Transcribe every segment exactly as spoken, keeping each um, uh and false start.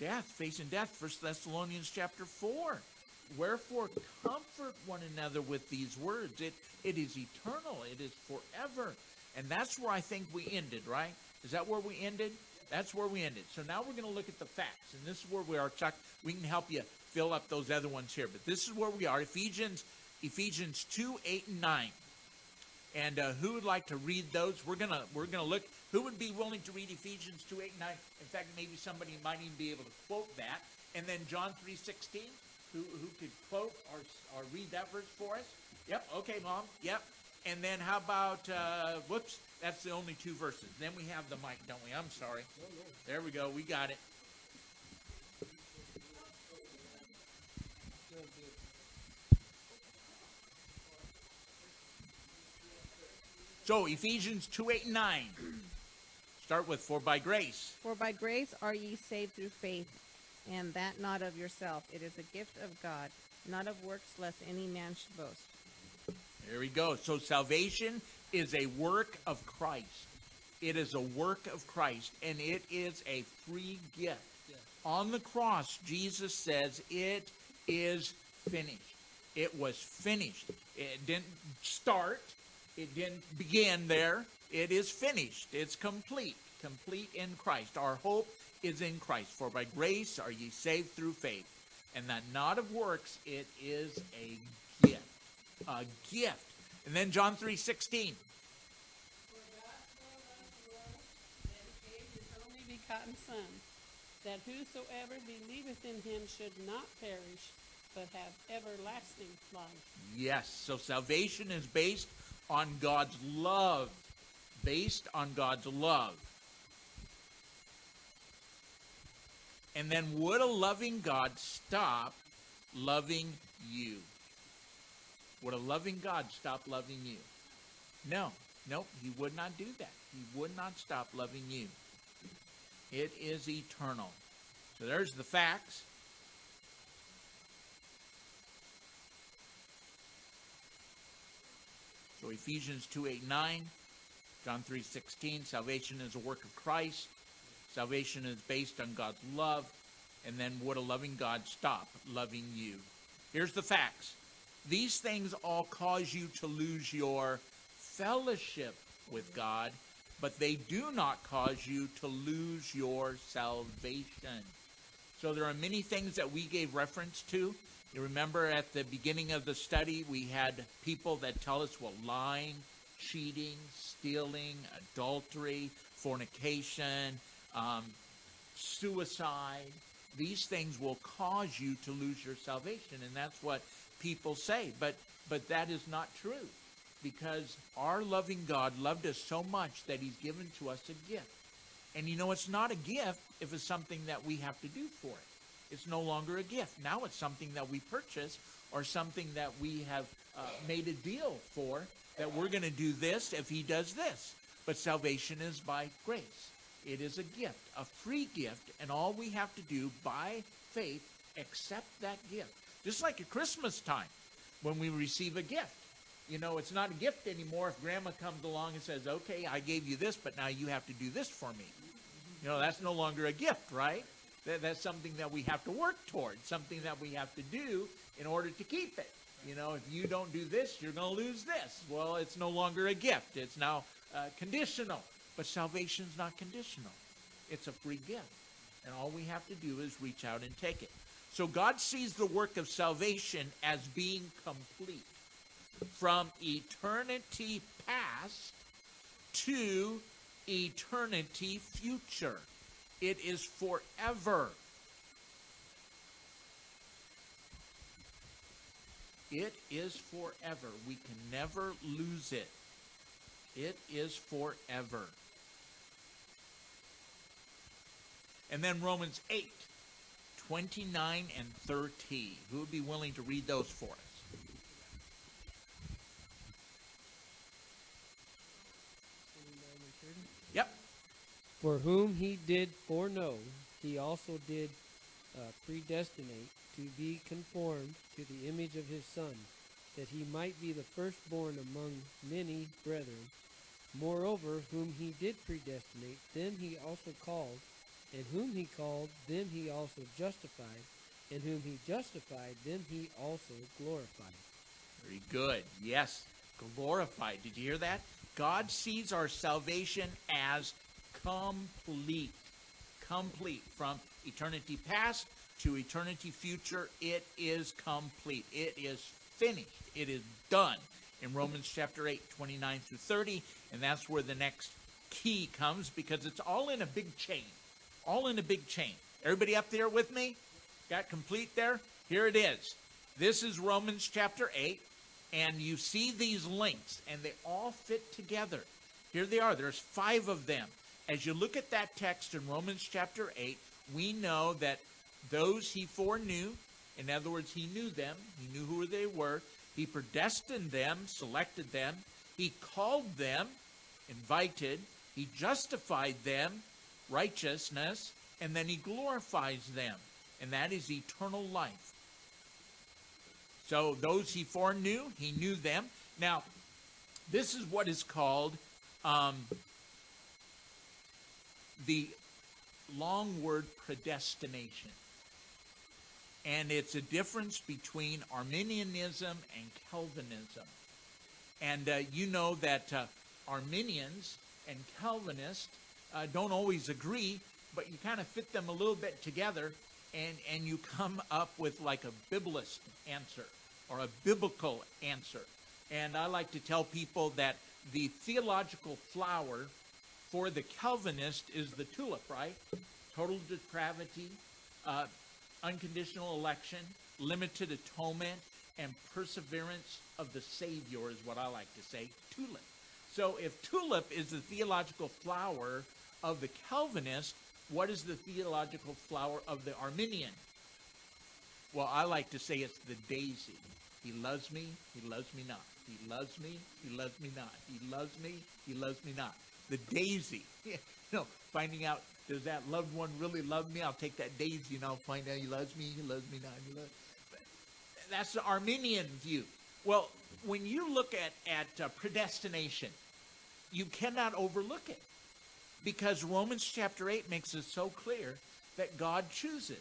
death, facing death. First Thessalonians chapter four. Wherefore comfort one another with these words. It it is eternal. It is forever. And that's where I think we ended, right? Is that where we ended? That's where we ended. So now we're going to look at the facts. And this is where we are, Chuck. We can help you fill up those other ones here. But this is where we are. Ephesians Ephesians two, eight, and nine. And uh, who would like to read those? We're gonna we're gonna look. Who would be willing to read Ephesians two, eight, and nine? In fact, maybe somebody might even be able to quote that. And then John three, sixteen. Who who could quote or or read that verse for us? Yep. Okay, Mom. Yep. And then how about uh, whoops? That's the only two verses. Then we have the mic, don't we? I'm sorry. There we go. We got it. So Ephesians two, eight, and nine. Start with, for by grace. For by grace are ye saved through faith, and that not of yourself. It is a gift of God, not of works, lest any man should boast. There we go. So salvation is a work of Christ. It is a work of Christ, and it is a free gift. Yes. On the cross, Jesus says, it is finished. It was finished. It didn't start. It didn't begin there. It is finished. It's complete. Complete in Christ. Our hope is in Christ. For by grace are ye saved through faith, and that not of works. It is a gift. A gift. And then John three, sixteen. For God so loved the world that he gave his only begotten Son, that whosoever believeth in him should not perish, but have everlasting life. Yes, so salvation is based on God's love. Based on God's love. And then would a loving God stop loving you? Would a loving God stop loving you? No. No, he would not do that. He would not stop loving you. It is eternal. So there's the facts. So Ephesians two, eight, nine, John three, sixteen, salvation is a work of Christ. Salvation is based on God's love. And then would a loving God stop loving you? Here's the facts. These things all cause you to lose your fellowship with God, but they do not cause you to lose your salvation. So there are many things that we gave reference to. You remember at the beginning of the study, we had people that tell us, well, lying, cheating, stealing, adultery, fornication, um, suicide. These things will cause you to lose your salvation, and that's what people say. But but that is not true, because our loving God loved us so much that he's given to us a gift. And you know, it's not a gift if it's something that we have to do for it. It's no longer a gift. Now it's something that we purchase, or something that we have uh, made a deal for, that we're going to do this if he does this. But salvation is by grace. It is a gift, a free gift, and all we have to do by faith, accept that gift. Just like at Christmas time, when we receive a gift. You know, it's not a gift anymore if grandma comes along and says, okay, I gave you this, but now you have to do this for me. You know, that's no longer a gift, right? That, that's something that we have to work towards, something that we have to do in order to keep it. You know, if you don't do this, you're going to lose this. Well, it's no longer a gift. It's now uh, conditional. But salvation's not conditional. It's a free gift. And all we have to do is reach out and take it. So God sees the work of salvation as being complete. From eternity past to eternity future. It is forever. It is forever. We can never lose it. It is forever. And then Romans eight, twenty-nine and thirty. Who would be willing to read those for us? Yep. For whom he did foreknow, he also did uh, predestinate to be conformed to the image of his Son, that he might be the firstborn among many brethren. Moreover, whom he did predestinate, them he also called, And whom he called, them he also justified. And whom he justified, them he also glorified. Very good. Yes, glorified. Did you hear that? God sees our salvation as complete. Complete. From eternity past to eternity future, it is complete. It is finished. It is done. In Romans chapter eight, twenty-nine through thirty, and that's where the next key comes, because it's all in a big chain. All in a big chain. Everybody up there with me? Got complete there? Here it is. This is Romans chapter eight, and you see these links, and they all fit together. Here they are. There's five of them. As you look at that text in Romans chapter eight, we know that those he foreknew, in other words, he knew them, he knew who they were, he predestined them, selected them, he called them, invited, he justified them, righteousness, and then he glorifies them, and that is eternal life. So those he foreknew, he knew them. Now, this is what is called um, the long word predestination. And it's a difference between Arminianism and Calvinism. And uh, you know that uh, Arminians and Calvinists uh, don't always agree, but you kind of fit them a little bit together, and, and you come up with like a biblist answer or a biblical answer. And I like to tell people that the theological flower for the Calvinist is the tulip, right? Total depravity, uh, unconditional election, limited atonement, and perseverance of the Savior is what I like to say, tulip. So if tulip is the theological flower of the Calvinist, what is the theological flower of the Arminian? Well, I like to say it's the daisy. He loves me, he loves me not. He loves me, he loves me not. He loves me, he loves me not. The daisy. You know, finding out, does that loved one really love me? I'll take that daisy and I'll find out he loves me, he loves me not. He loves... That's the Arminian view. Well, when you look at, at uh, predestination, you cannot overlook it, because Romans chapter eight makes it so clear that God chooses.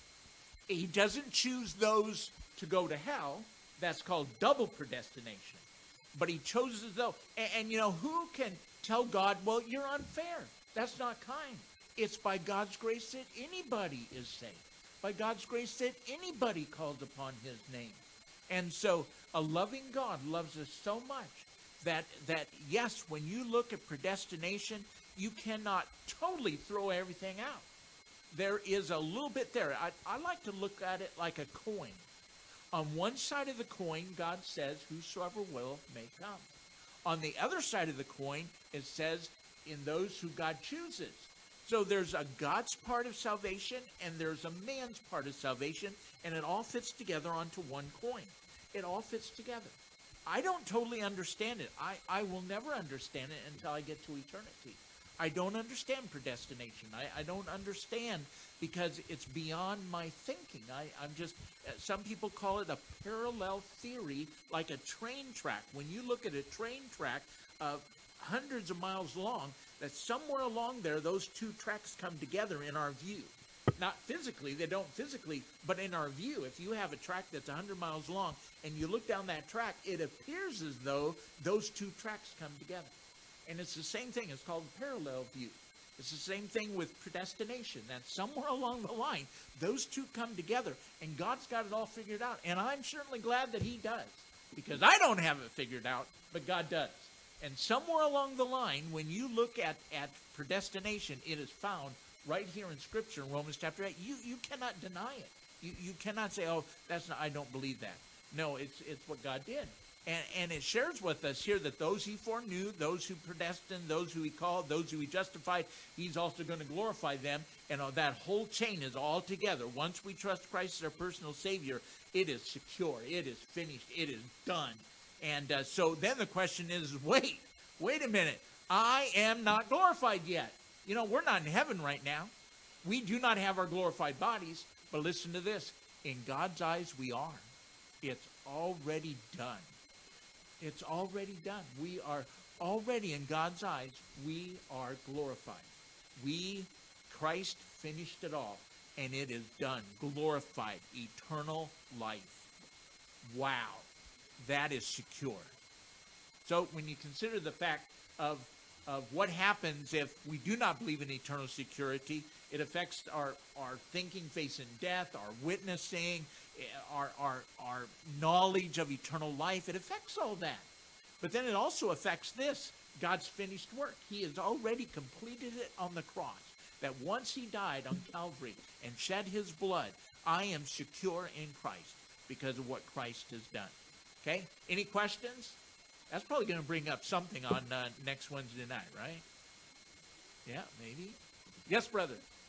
He doesn't choose those to go to hell. That's called double predestination. But he chooses those. And, and you know, who can tell God, well, you're unfair? That's not kind. It's by God's grace that anybody is saved. By God's grace that anybody calls upon his name. And so a loving God loves us so much that, that yes, when you look at predestination, you cannot totally throw everything out. There is a little bit there. I, I like to look at it like a coin. On one side of the coin, God says, whosoever will may come. On the other side of the coin, it says, in those who God chooses. So there's a God's part of salvation, and there's a man's part of salvation, and it all fits together onto one coin. It all fits together. I don't totally understand it. I, I will never understand it until I get to eternity. I don't understand predestination. I, I don't understand because it's beyond my thinking. I, I'm just, some people call it a parallel theory, like a train track. When you look at a train track of hundreds of miles long, that somewhere along there, those two tracks come together in our view. Not physically, they don't physically, but in our view. If you have a track that's one hundred miles long and you look down that track, it appears as though those two tracks come together. And it's the same thing. It's called parallel view. It's the same thing with predestination. That somewhere along the line, those two come together, and God's got it all figured out. And I'm certainly glad that he does, because I don't have it figured out, but God does. And somewhere along the line, when you look at, at predestination, it is found right here in Scripture in Romans chapter eight. You you cannot deny it. You you cannot say, oh, that's not, I don't believe that. No, it's it's what God did. And, and it shares with us here that those he foreknew, those who predestined, those who he called, those who he justified, he's also going to glorify them. And uh, that whole chain is all together. Once we trust Christ as our personal Savior, it is secure. It is finished. It is done. And uh, so then the question is, wait, wait a minute. I am not glorified yet. You know, we're not in heaven right now. We do not have our glorified bodies. But listen to this. In God's eyes, we are. It's already done. It's already done. We are already, in God's eyes, we are glorified. We Christ finished it all, and it is done. Glorified, eternal life. Wow, that is secure. So when you consider the fact of, of what happens if we do not believe in eternal security, it affects our, our thinking facing death, our witnessing, our, our, our knowledge of eternal life. It affects all that. But then it also affects this, God's finished work. He has already completed it on the cross. That once he died on Calvary and shed his blood, I am secure in Christ because of what Christ has done. Okay? Any questions? That's probably going to bring up something on uh, next Wednesday night, right? Yeah, maybe. Yes, brother.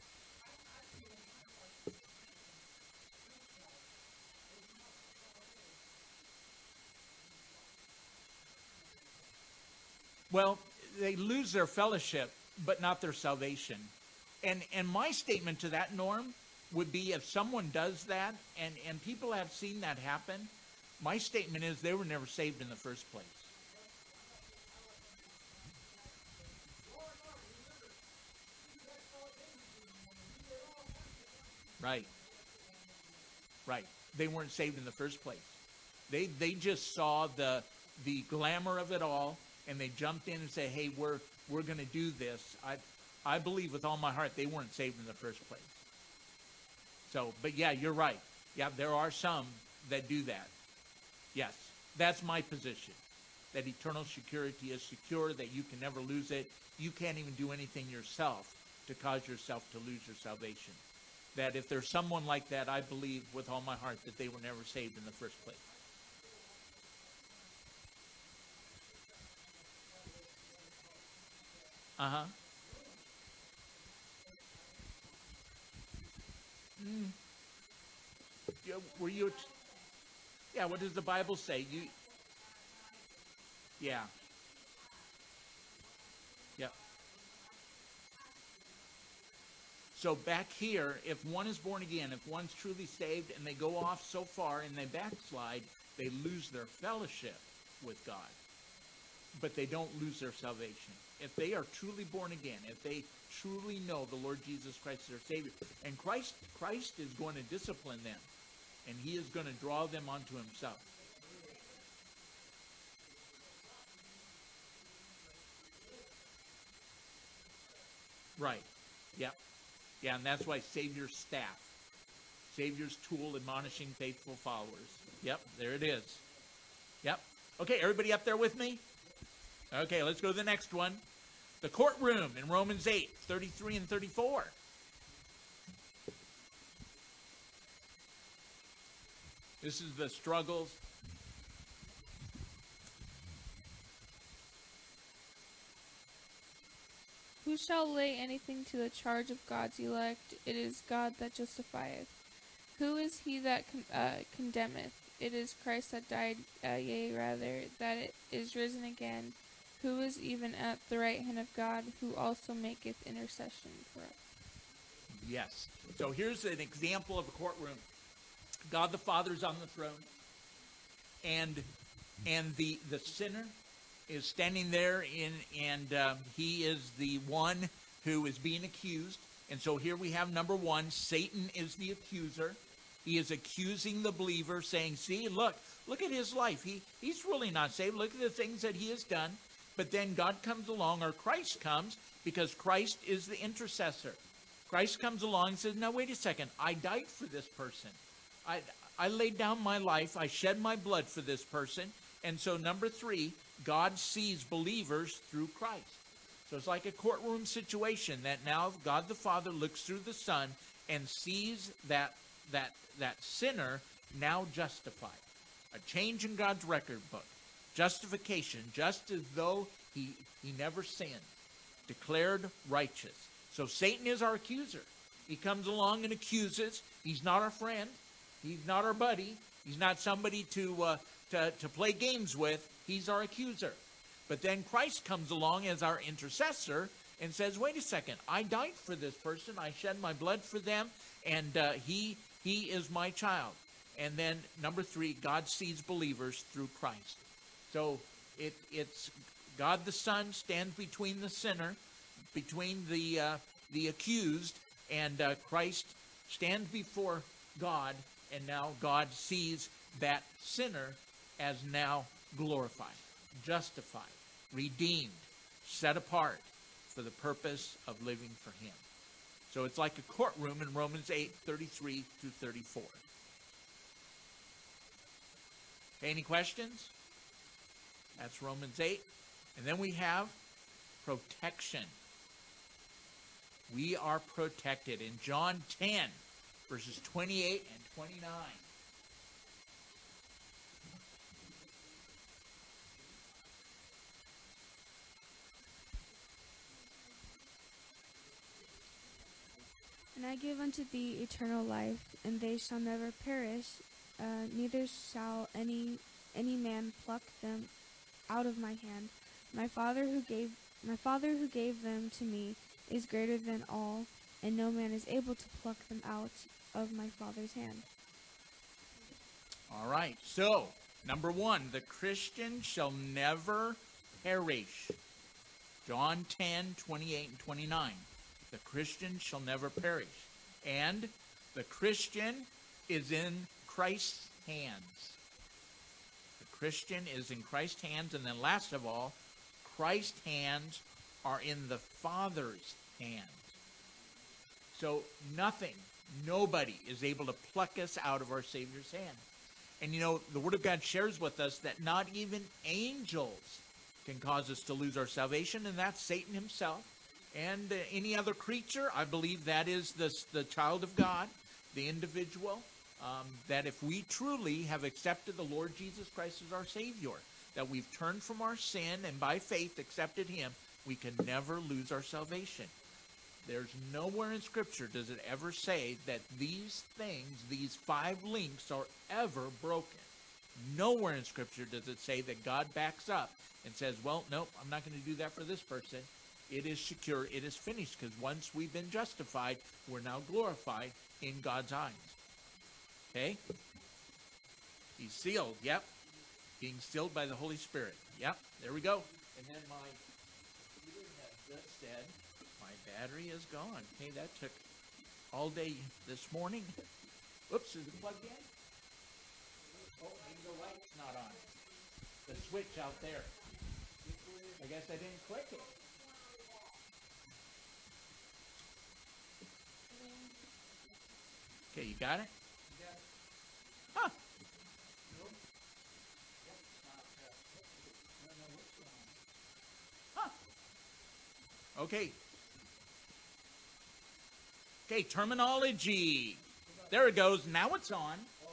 Well, they lose their fellowship, but not their salvation. And and my statement to that, Norm, would be if someone does that, and, and people have seen that happen, my statement is they were never saved in the first place. Right. Right. They weren't saved in the first place. They they just saw the the glamour of it all, and they jumped in and said, "Hey, we're we're going to do this." I I believe with all my heart they weren't saved in the first place. So, but yeah, you're right. Yeah, there are some that do that. Yes, that's my position. That eternal security is secure, that you can never lose it. You can't even do anything yourself to cause yourself to lose your salvation. That if there's someone like that, I believe with all my heart that they were never saved in the first place. Uh-huh. Mm. Yeah, were you... Yeah, what does the Bible say? You... Yeah. Yep. So back here, if one is born again, if one's truly saved and they go off so far and they backslide, they lose their fellowship with God. But they don't lose their salvation. If they are truly born again, if they truly know the Lord Jesus Christ as their Savior, and Christ, Christ is going to discipline them, and he is going to draw them onto himself. Right. Yep. Yeah, and that's why Savior's staff. Savior's tool, admonishing faithful followers. Yep, there it is. Yep. Okay, everybody up there with me? Okay, let's go to the next one. The courtroom in Romans eight, thirty-three and thirty-four. This is the struggles. Who shall lay anything to the charge of God's elect? It is God that justifieth. Who is he that con- uh, condemneth? It is Christ that died, uh, yea, rather, that it is risen again, who is even at the right hand of God, who also maketh intercession for us. Yes. So here's an example of a courtroom. God the Father is on the throne, and and the the sinner is standing there, in, and um, he is the one who is being accused. And so here we have number one, Satan is the accuser. He is accusing the believer, saying, see, look, look at his life. He He's really not saved. Look at the things that he has done. But then God comes along, or Christ comes, because Christ is the intercessor. Christ comes along and says, now wait a second, I died for this person. I, I laid down my life. I shed my blood for this person. And so number three, God sees believers through Christ. So it's like a courtroom situation that now God the Father looks through the Son and sees that that that sinner now justified. A change in God's record book. Justification, just as though he, he never sinned. Declared righteous. So Satan is our accuser. He comes along and accuses. He's not our friend. He's not our buddy. He's not somebody to, uh, to, to play games with. He's our accuser. But then Christ comes along as our intercessor and says, wait a second, I died for this person. I shed my blood for them, and uh, he, he is my child. And then number three, God sees believers through Christ. So it, it's God the Son stands between the sinner, between the uh, the accused, and uh, Christ stands before God, and now God sees that sinner as now glorified, justified, redeemed, set apart for the purpose of living for him. So it's like a courtroom in Romans eight, thirty-three through thirty-four. Okay, any questions? That's Romans eight. And then we have protection. We are protected in John ten, verses twenty-eight and twenty-nine. And I give unto thee eternal life, and they shall never perish, uh, neither shall any any man pluck them out of my hand. My Father who gave my Father who gave them to me is greater than all, and no man is able to pluck them out of my Father's hand. All right, so number one, the Christian shall never perish. John ten, twenty-eight and twenty-nine. The Christian shall never perish. And the Christian is in Christ's hands. The Christian is in Christ's hands. And then last of all, Christ's hands are in the Father's hands. So nothing, nobody is able to pluck us out of our Savior's hand. And you know, the Word of God shares with us that not even angels can cause us to lose our salvation, and that's Satan himself. And uh, any other creature, I believe that is the, the child of God, the individual, um, that if we truly have accepted the Lord Jesus Christ as our Savior, that we've turned from our sin and by faith accepted him, we can never lose our salvation. There's nowhere in Scripture does it ever say that these things, these five links, are ever broken. Nowhere in Scripture does it say that God backs up and says, well, nope, I'm not going to do that for this person. It is secure. It is finished, because once we've been justified, we're now glorified in God's eyes. Okay? He's sealed. Yep. Being sealed by the Holy Spirit. Yep. There we go. And then my computer has just said my battery is gone. Okay, that took all day this morning. Oops, is it plugged in? Oh, maybe the light's not on. The switch out there. I guess I didn't click it. Okay, you got it? Huh. Huh. Okay. Okay, terminology. There it goes. Now it's on.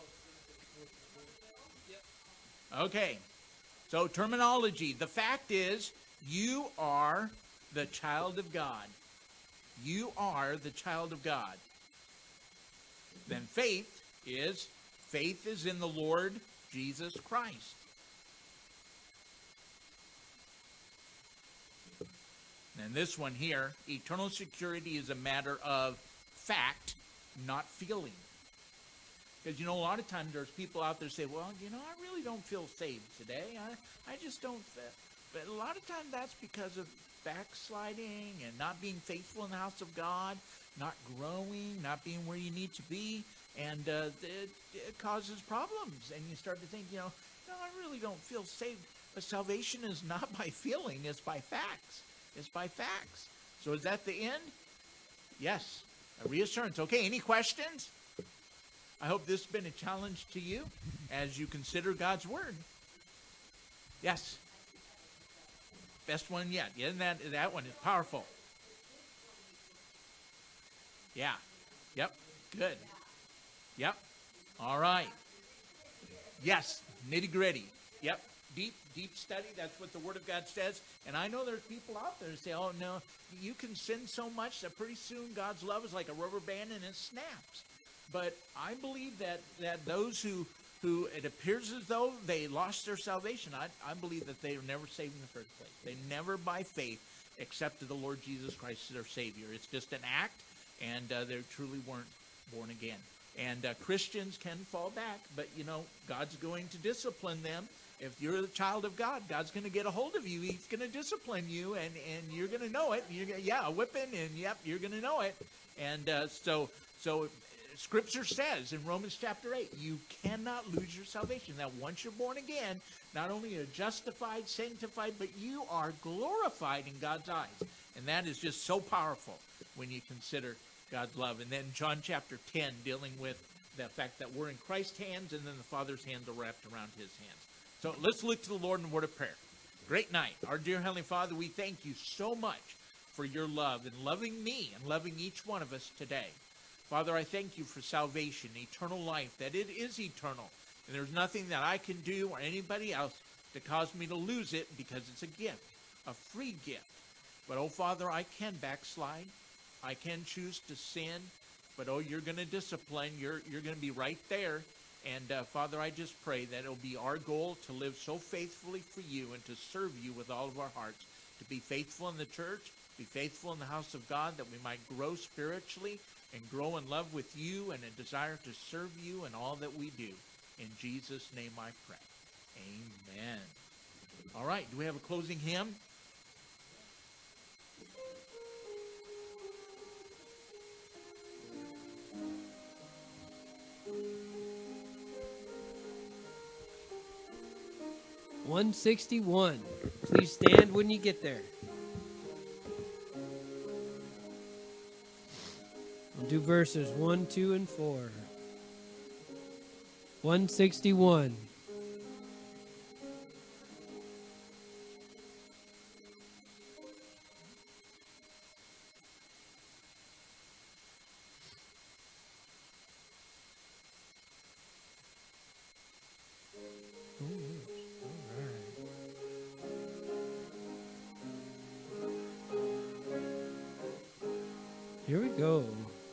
Okay. So terminology. The fact is, you are the child of God. You are the child of God. Then faith is, faith is in the Lord Jesus Christ. And this one here, eternal security is a matter of fact, not feeling. Because, you know, a lot of times there's people out there say, well, you know, I really don't feel saved today. I, I just don't. But a lot of times that's because of backsliding and not being faithful in the house of God, not growing, not being where you need to be, and uh, it, it causes problems. And you start to think, you know, no, I really don't feel saved. But salvation is not by feeling, it's by facts. It's by facts. So is that the end? Yes. A reassurance. Okay, any questions? I hope this has been a challenge to you as you consider God's Word. Yes. Best one yet. Isn't that, that one is powerful. Yeah. Yep. Good. Yep. All right. Yes. Nitty gritty. Yep. Deep, deep study. That's what the Word of God says. And I know there's people out there who say, oh, no, you can sin so much that pretty soon God's love is like a rubber band and it snaps. But I believe that, that those who, who it appears as though they lost their salvation, I, I believe that they were never saved in the first place. They never by faith accepted the Lord Jesus Christ as their Savior. It's just an act, and uh, they truly weren't born again. And uh, Christians can fall back, but, you know, God's going to discipline them. If you're a child of God, God's going to get a hold of you. He's going to discipline you, and, and you're going to know it. You're gonna, yeah, a whipping, and yep, you're going to know it. And uh, so, so Scripture says in Romans chapter eight, you cannot lose your salvation. Now, once you're born again, not only are you justified, sanctified, but you are glorified in God's eyes. And that is just so powerful when you consider God's love. And then John chapter ten, dealing with the fact that we're in Christ's hands, and then the Father's hands are wrapped around his hands. So let's look to the Lord in a word of prayer. Great night. Our dear Heavenly Father, we thank you so much for your love and loving me and loving each one of us today. Father, I thank you for salvation, eternal life, that it is eternal. And there's nothing that I can do or anybody else to cause me to lose it, because it's a gift, a free gift. But, oh, Father, I can backslide. I can choose to sin. But, oh, you're going to discipline. You're, you're going to be right there. And, uh, Father, I just pray that it'll be our goal to live so faithfully for you and to serve you with all of our hearts, to be faithful in the church, be faithful in the house of God, that we might grow spiritually and grow in love with you and a desire to serve you in all that we do. In Jesus' name I pray. Amen. All right, do we have a closing hymn? one sixty-one. Please stand when you get there. We'll do verses one, two, and four. one sixty-one. Here we go.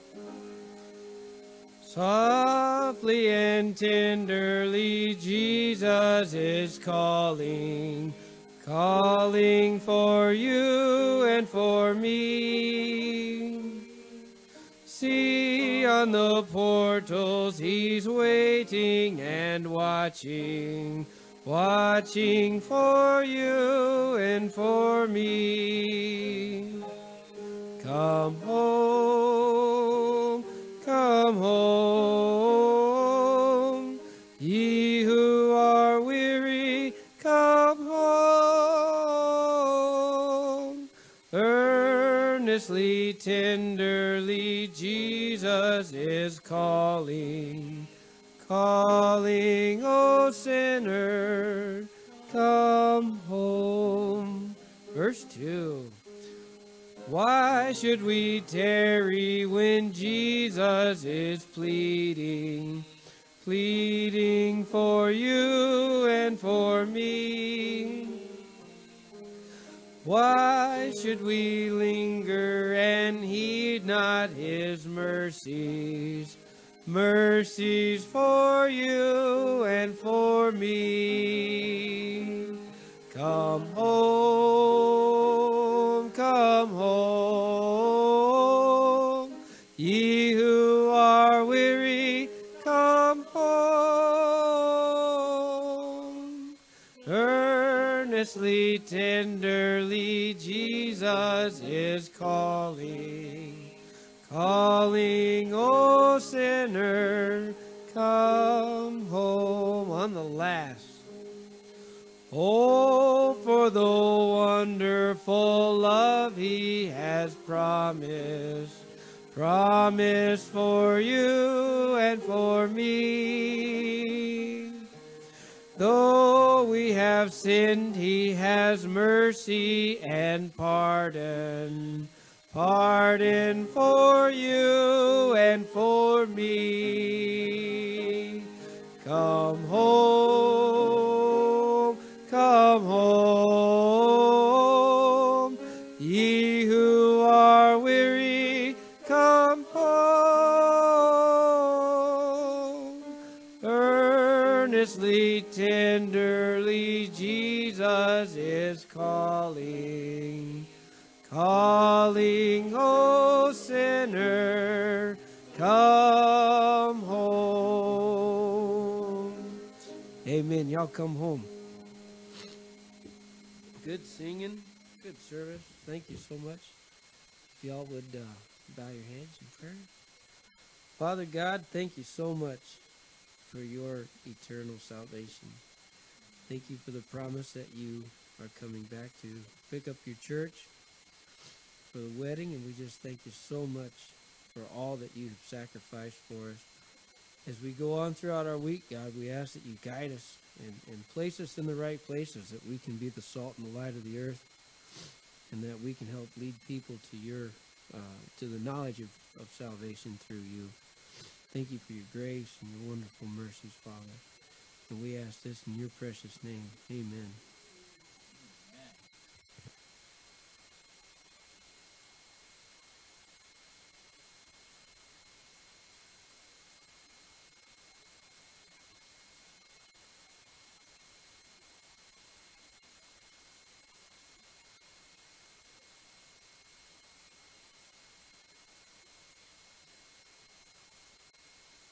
Softly and tenderly Jesus is calling, calling for you and for me. See on the portals he's waiting and watching, watching for you and for me. Come home, come home, ye who are weary, come home. Earnestly, tenderly, Jesus is calling, calling, O sinner, come home. Verse two. Why should we tarry when Jesus is pleading, pleading for you and for me? Why should we linger and heed not his mercies, mercies for you and for me? Come home, come home, ye who are weary, come home. Earnestly, tenderly, Jesus is calling, calling, O sinner, come home. On the last. Oh, for the wonderful love he has promised, promised for you and for me. Though we have sinned, he has mercy and pardon, pardon for you and for me. Come home, come home, ye who are weary, come home. Earnestly, tenderly, Jesus is calling, calling, O sinner, come home. Amen. Y'all come home. Good singing. Good service. Thank you so much. If y'all would uh, bow your heads in prayer. Father God, thank you so much for your eternal salvation. Thank you for the promise that you are coming back to pick up your church for the wedding, and we just thank you so much for all that you have sacrificed for us. As we go on throughout our week, God, we ask that you guide us and, and place us in the right places, that we can be the salt and the light of the earth, and that we can help lead people to your uh, to the knowledge of, of salvation through you. Thank you for your grace and your wonderful mercies, Father. And we ask this in your precious name. Amen.